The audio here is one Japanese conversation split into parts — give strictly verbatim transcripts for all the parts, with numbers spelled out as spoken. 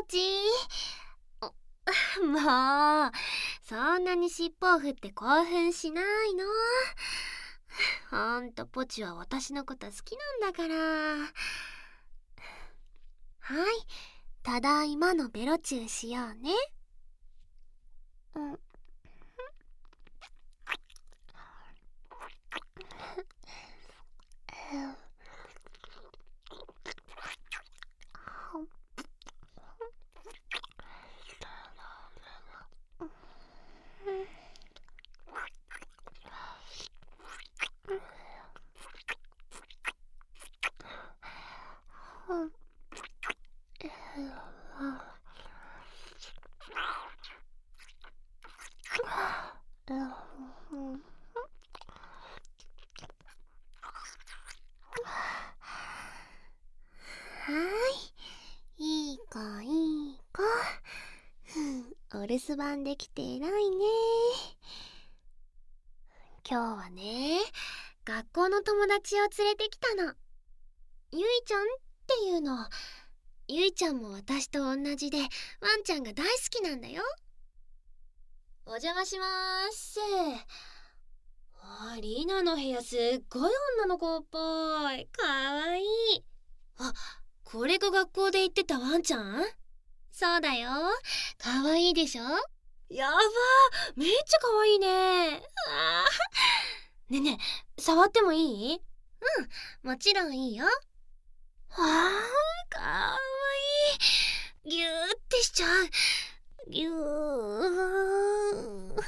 チー。もうそんなに尻尾を振って興奮しないの。ほんとポチは私のこと好きなんだから。はい、ただいまのベロチューしようね。うん。はいいい子いい子。お留守番できて偉いね。今日はね、学校の友達を連れてきたの。ゆいちゃんっていうの。ゆいちゃんも私と同じでワンちゃんが大好きなんだよ。お邪魔しまーす。あ、リーナの部屋すっごい女の子っぽい。かわいい。あ、これが学校で言ってたワンちゃん？そうだよ。かわいいでしょ？やばー、めっちゃかわいいね。あーねえねえ、触ってもいい？うん、もちろんいいよ。あー、かわいい。ぎゅーってしちゃう。ぎゅー。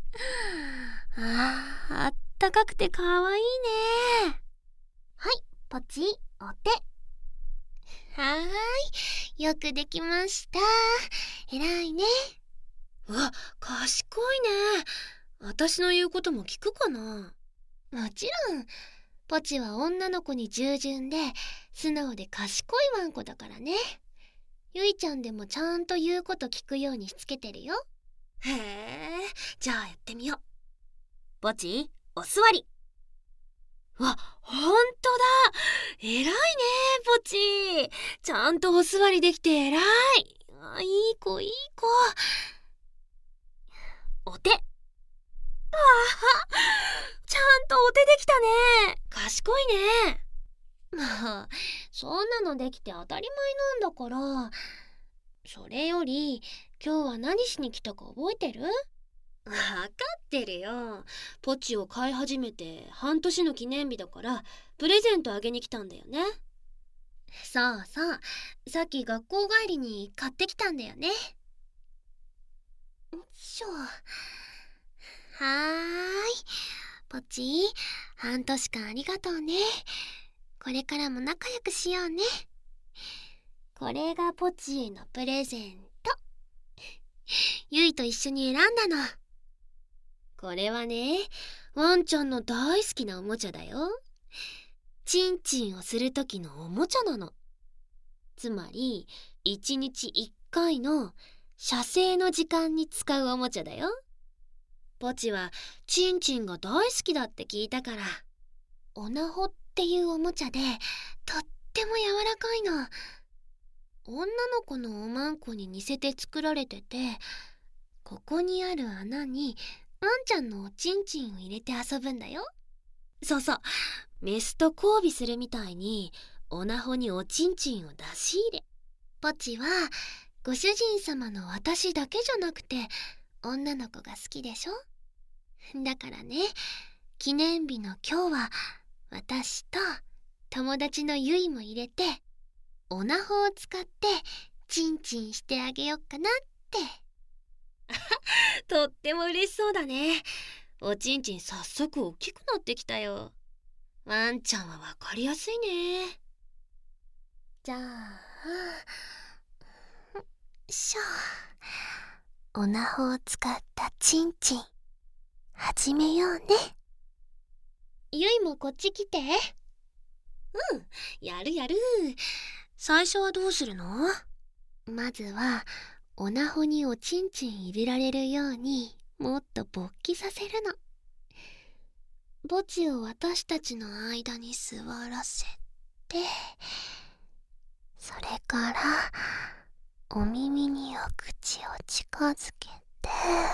あー、あったかくてかわいいね。はい、ポチ、お手。はーい、よくできました。偉いね。うわ、賢いね。私の言うことも聞くかな？もちろん。ポチは女の子に従順で素直で賢いワンコだからね。ゆいちゃんでもちゃんと言うこと聞くようにしつけてるよ。へえ、じゃあやってみよう。ポチ、お座り。わ、ほんとだ。偉いね、ポチ。ちゃんとお座りできて偉い。あ、いい子いい子。お手。あは、ちゃんとお手できたね。賢いね。まあ、そんなのできて当たり前なんだから。それより今日は何しに来たか覚えてる？わかってるよ。ポチを飼い始めて半年の記念日だからプレゼントあげに来たんだよね。そうそう、さっき学校帰りに買ってきたんだよね。しょ。はーい、ポチ、半年間ありがとうね。これからも仲良くしようね。これがポチへのプレゼント。ゆいと一緒に選んだの。これはね、ワンちゃんの大好きなおもちゃだよ。チンチンをする時のおもちゃなの。つまりいちにちいっかいの射精の時間に使うおもちゃだよ。ポチはチンチンが大好きだって聞いたから、オナホっていうおもちゃでとっても柔らかいの。女の子のおまんこに似せて作られてて、ここにある穴にワンちゃんのおちんちんを入れて遊ぶんだよ。そうそう、メスと交尾するみたいにオナホにおちんちんを出し入れ。ポチはご主人様の私だけじゃなくて女の子が好きでしょ。だからね、記念日の今日は私と友達のゆいも入れてオナホを使ってチンチンしてあげよっかなって。とっても嬉しそうだね。おちんちん早速大きくなってきたよ。ワンちゃんはわかりやすいね。じゃあ、しょ。オナホを使ったチンチン始めようね。ゆいもこっち来て。うん、やるやる。最初はどうするの？まずはオナホにおちんちん入れられるようにもっと勃起させるの。ポチを私たちの間に座らせて、それからお耳にお口を近づけて、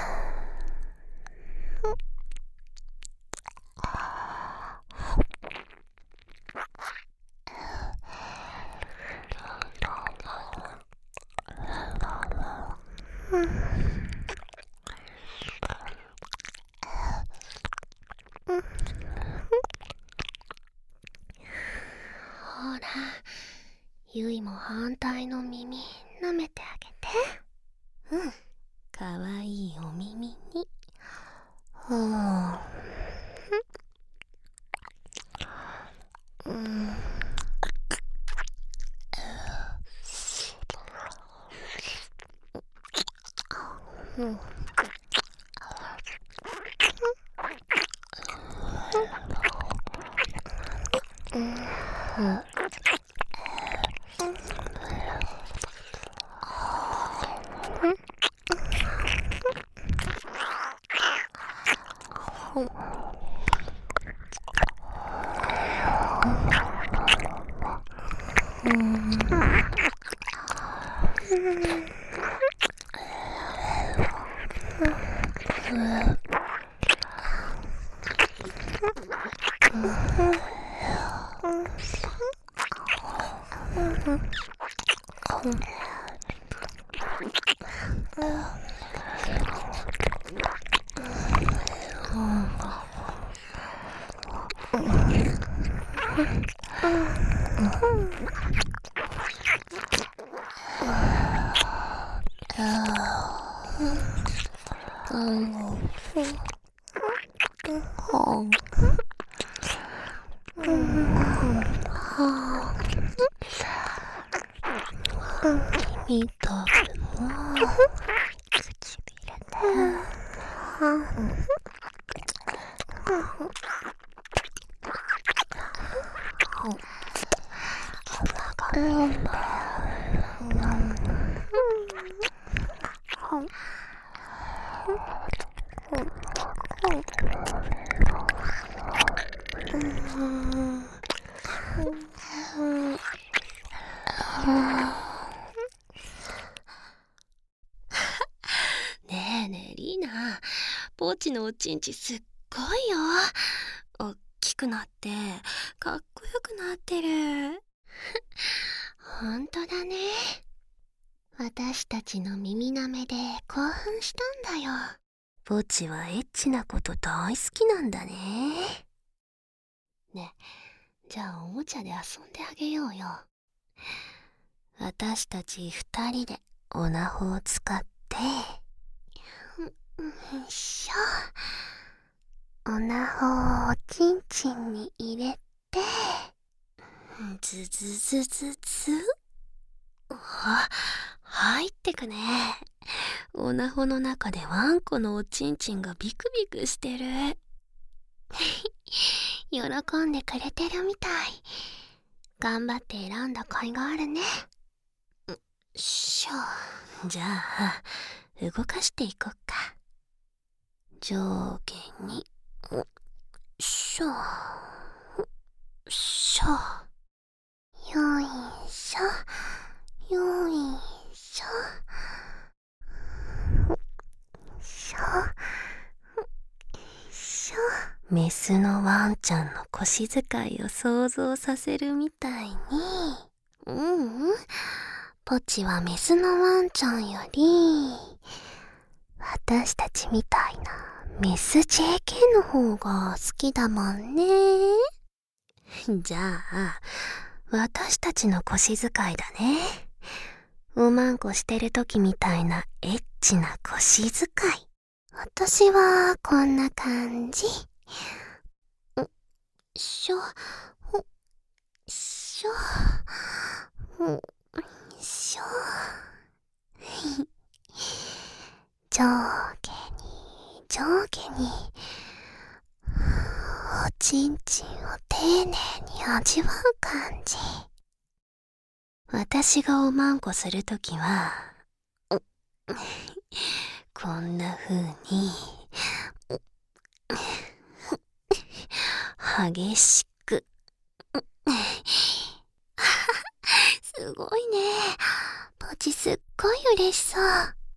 ほら、ゆいも反対の耳舐めてあげて。うん、かわいいお耳に。はあ、うん、うん、うん、みとるも唇で、ねえねえリーナ、ポーチのおちんちすっごいよ。おっきくなってかっこよくなってる。ほんとだね。私たちの耳なめで興奮したんだよ。ポチはエッチなこと大好きなんだね。ねえ、じゃあおもちゃで遊んであげようよ。私たち二人でオナホを使って、よいしょ。オナホをおちんちんに入れて、ズズズズズ。あ、入ってくね。オナホの中でワンコのおちんちんがビクビクしてる。喜んでくれてるみたい。頑張って選んだ甲斐があるね。よいしょ。じゃあ動かしていこっか。上下に、よいしょよいしょ、よいしょよいしょしょしょ。メスのワンちゃんの腰使いを想像させるみたいに。ううん、ポチはメスのワンちゃんより私たちみたいなメス ジェーケー の方が好きだもんね。じゃあ私たちの腰使いだね。おまんこしてる時みたいなエッチな腰使い。私はこんな感じ。よいしょよいしょよいしょ。上下に上下におちんちんを丁寧に味わう感じ。私がおまんこするときはこんな風に激しくすごいね。ポチすっごい嬉しそう。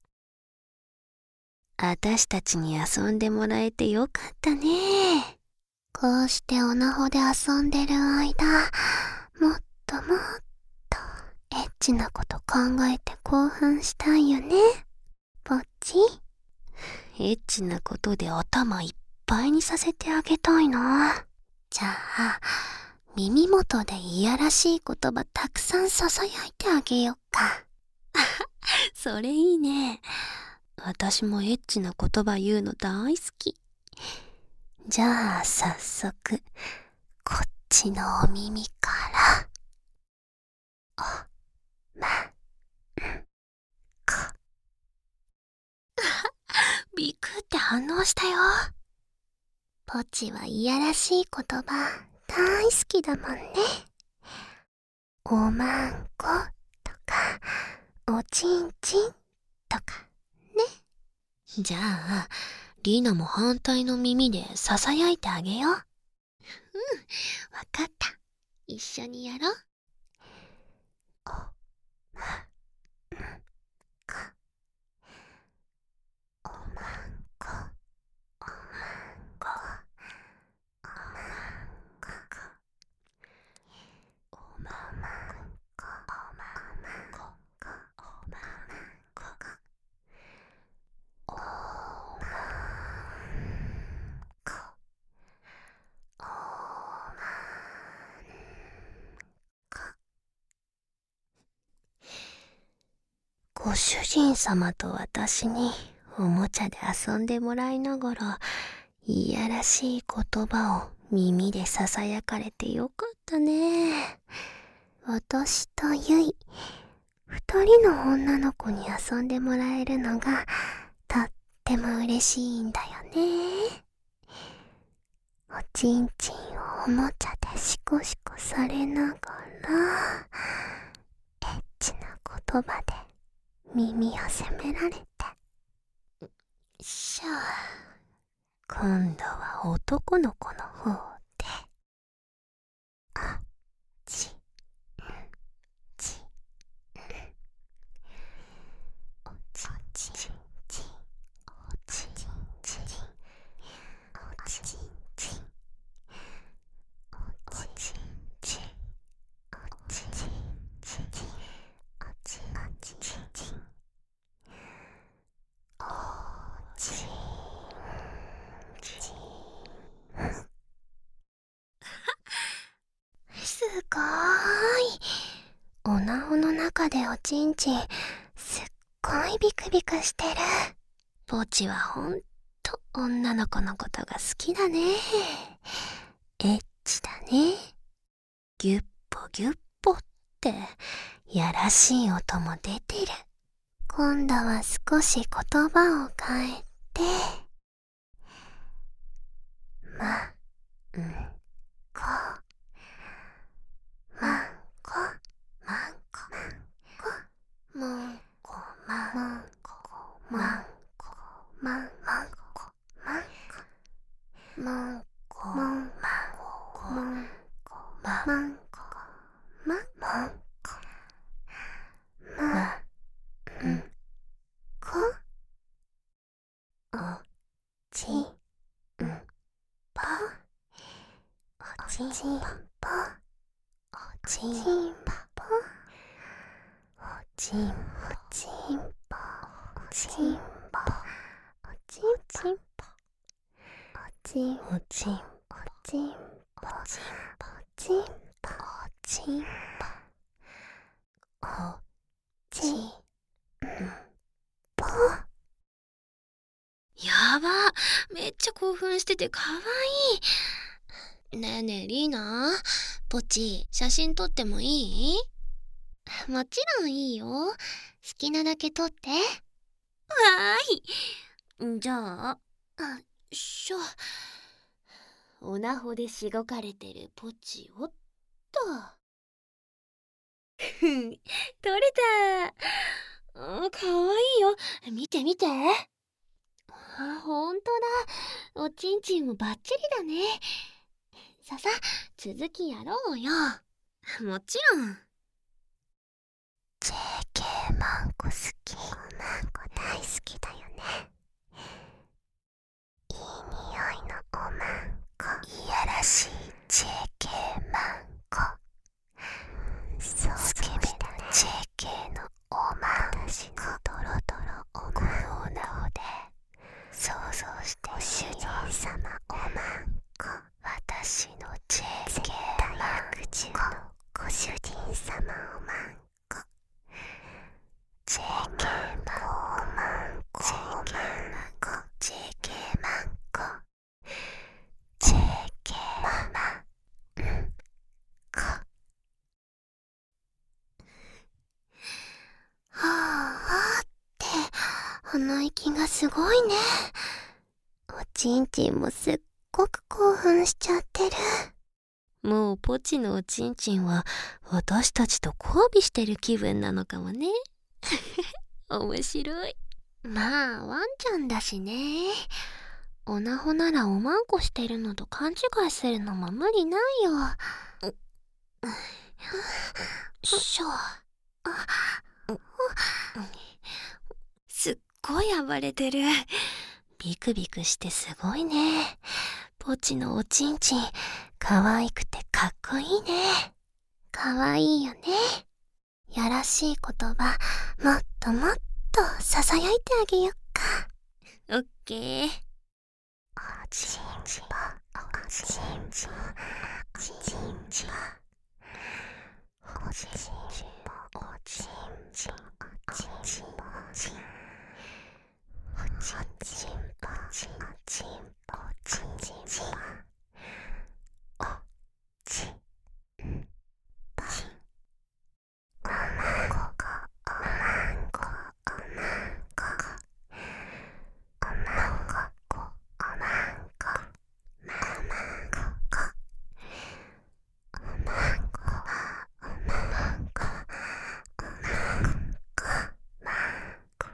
あたしたちに遊んでもらえてよかったね。こうしてオナホで遊んでる間、もっともっとエッチなこと考えて興奮したいよね、ポッチ。エッチなことで頭いっぱいにさせてあげたいな。じゃあ、耳元でいやらしい言葉たくさん囁いてあげよっか。それいいね。私もエッチな言葉言うの大好き。じゃあ早速、こっちのお耳から。お、ま、ん、こ。ビクって反応したよ。ポチはいやらしい言葉大好きだもんね。おまんことか、おちんちんとかね。じゃあ、リーナも反対の耳で囁いてあげよう。うん、わかった。一緒にやろう。お、ま、ん、こ。おまんこ、おまんこ、おまんこ、おままんこ、おままんこ、おままんこ、おまんこ、おまご主人様と私におもちゃで遊んでもらいながら、いやらしい言葉を耳でささやかれてよかったね。私とゆい、二人の女の子に遊んでもらえるのがとっても嬉しいんだよね。おちんちんをおもちゃでシコシコされながら、エッチな言葉で耳を責められて。しゃあ、今度は男の子の方で。あ、ち、ん、ち、ん。おちんちんちん、おちんちんちん、おちんちん、おちんちん、おちんちん、おちんちん、おちんちん、おちん。すごーい。おなほの中でおちんちん、すっごいビクビクしてる。ポチはほんと女の子のことが好きだね。エッチだね。ギュッポギュッポってやらしい音も出てる。今度は少し言葉を変えて、ま、ん、こ、まんこ、まんこ、まんこ、まんこ、まんこ、まんこ、まんこ、まんこ、まんこ、まんこ、まんこ、まんこ、まんこ、おちんぽ、おちんぽ、おちんぽ、おちん、おちんぽ、おちんぽ、おちんちんぽ、おちん、おちん、おちんぽ、おちんぽ、おちんぽ、おちんぽ、おちんぽ。やば、めっちゃ興奮しててかわいい。ねえねえリーナ、ポチ写真撮ってもいい？もちろんいいよ。好きなだけ撮って。わーい。じゃあ、あ、しょ。おなほでしごかれてるポチをっと。撮れた。あ、かわいいよ。見て見て。あ、ほんとだ。おちんちんもバッチリだね。ささ、続きやろうよ。もちろん。ジェーケー マンコ好き。 けだよね。いい匂いのおまんこ。いやらしい ジェーケー マンコ。スケベな ジェーケー のおまんこ。ドロドロおまんこ。このおなおで想像してご主人様おまんこ。私の ジェーケー マンコ。ご主人様おまんこ。ジェーケー マンコ。ジェーケー マンコ。ジェーケー マンコ。ジェーケー マンコ。はぁはぁって鼻息がすごいね。おちんちんもすっごく興奮しちゃってる。もうポチのおちんちんは私たちと交尾してる気分なのかもね。面白い。まあワンちゃんだしね。おなほならおまんこしてるのと勘違いするのも無理ないよ。よいしょ。すっごい暴れてる。ビクビクしてすごいね。ポチのおちんちん可愛くてかっこいいね。可愛いよね。やらしい言葉もっともっとささやいてあげよっか。オッケー。おちんちんおちんちんおちんちんおちんちんおちんちんおちんちんおちんちんおちんちんおちんちんおちんちんおちんちんおちんちんおまんこおまんこおまんこおまんこおまんこままんこおまんこおまんこおまんこまんこ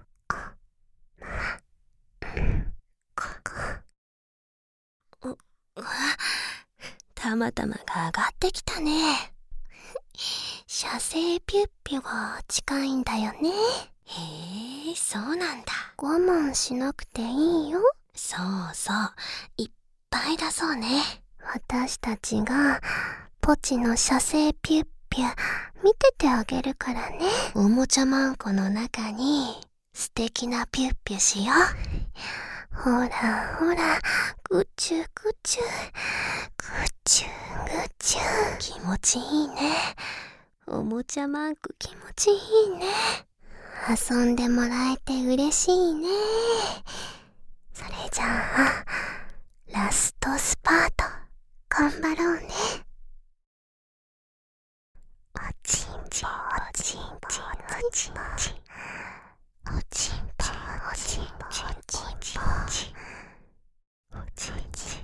おうわ、たまたまが上がってきたね。射精ピュッピュが近いんだよね。へえ、そうなんだ。我慢しなくていいよ。そうそう、いっぱい出そうね。私たちがポチの射精ピュッピュ見ててあげるからね。おもちゃマンコの中に素敵なピュッピュしよう。ほらほら、ぐちゅぐちゅぐちゅぐちゅ。気持ちいいね。おもちゃマンコ気持ちいいね。遊んでもらえて嬉しいね。それじゃあラストスパート頑張ろうね。おちんちんおちんちんおちんちんおちんちんおちんちんおちんちんおちんちんおちんちんおちんちん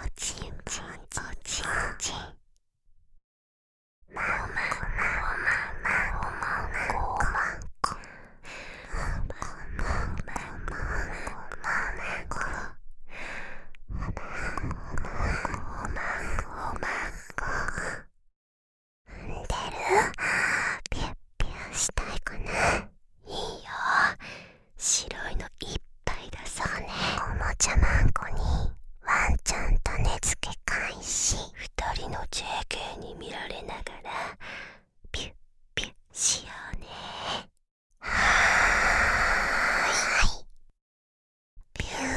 おちんまんまんこまんまんこまんこまんまんこまんこまんこまんこ踏んでる？ピュッピュしたいかな。いいよ、白いのいっぱい出そうね。おもちゃマンコにワンちゃんと寝つけ開始。二人の ジェーケー に見られながらピュッピュッしようね。はーい。ピュー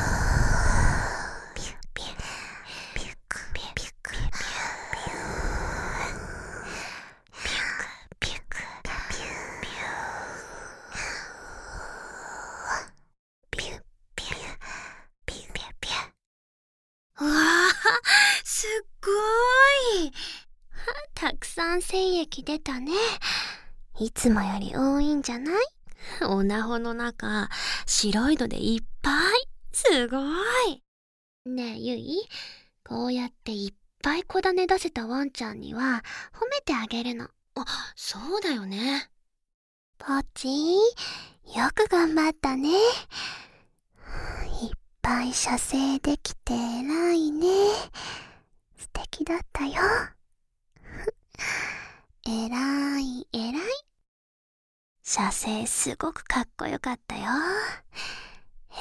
ピュッピュッピュックピュッピュックピュッピューピュックピュックピューピューピュッピュッピュッピュッピュッ。うわー、すっごーい。たくさん精液出たね。いつもより多いんじゃない？おなほの中白いのでいっぱい。すごい。ねえゆい、こうやっていっぱい小種出せたワンちゃんには褒めてあげるの。あ、そうだよね。ポチー、よく頑張ったね。いっぱい射精できて偉いね。素敵だったよ。えらいえらい。射精すごくかっこよかったよ。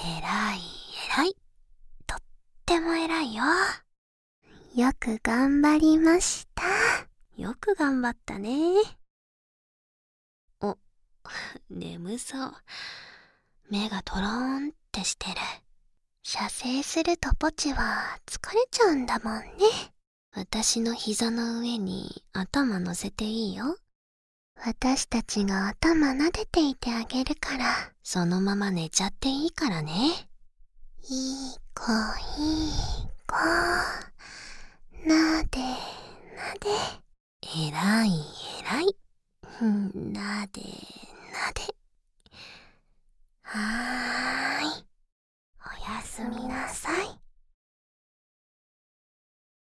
えらいえらい。とってもえらいよ。よく頑張りました。よく頑張ったね。お、眠そう。目がトローンってしてる。射精するとポチは疲れちゃうんだもんね。私の膝の上に頭乗せていいよ。私たちが頭撫でていてあげるから、そのまま寝ちゃっていいからね。いい子いい子。なでなで。えらいえらい。なでなで。は